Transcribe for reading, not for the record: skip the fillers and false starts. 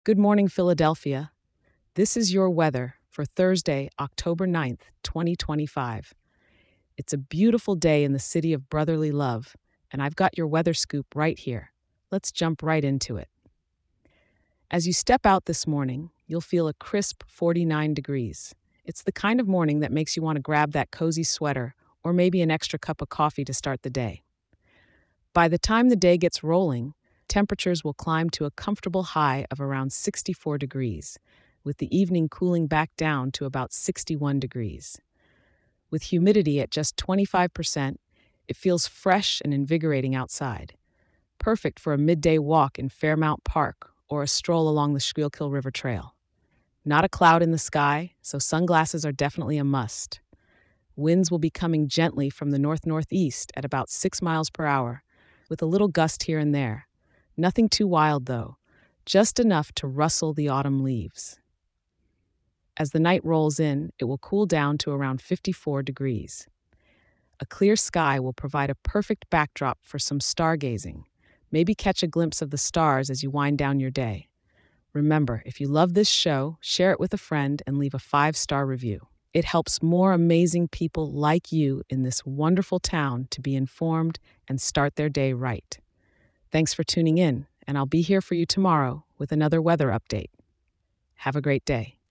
Good morning, Philadelphia. This is your weather for Thursday, October 9th, 2025. It's a beautiful day in the city of brotherly love, and I've got your weather scoop right here. Let's jump right into it. As you step out this morning, you'll feel a crisp 49 degrees. It's the kind of morning that makes you want to grab that cozy sweater or maybe an extra cup of coffee to start the day. By the time the day gets rolling, temperatures will climb to a comfortable high of around 64 degrees, with the evening cooling back down to about 61 degrees. With humidity at just 25%, it feels fresh and invigorating outside, perfect for a midday walk in Fairmount Park or a stroll along the Schuylkill River Trail. Not a cloud in the sky, so sunglasses are definitely a must. Winds will be coming gently from the north-northeast at about 6 miles per hour, with a little gust here and there. Nothing too wild, though, just enough to rustle the autumn leaves. As the night rolls in, it will cool down to around 54 degrees. A clear sky will provide a perfect backdrop for some stargazing. Maybe catch a glimpse of the stars as you wind down your day. Remember, if you love this show, share it with a friend and leave a 5-star review. It helps more amazing people like you in this wonderful town to be informed and start their day right. Thanks for tuning in, and I'll be here for you tomorrow with another weather update. Have a great day.